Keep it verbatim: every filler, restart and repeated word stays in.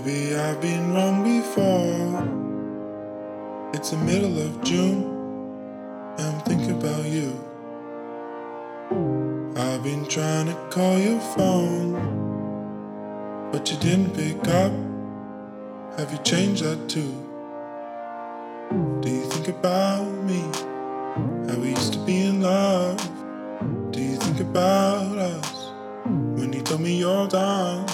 Maybe I've been wrong before. It's the middle of June, and I'm thinking about you. I've been trying to call your phone, but you didn't pick up. Have you changed that too? Do you think about me, how we used to be in love? Do you think about us, when you told me you're done?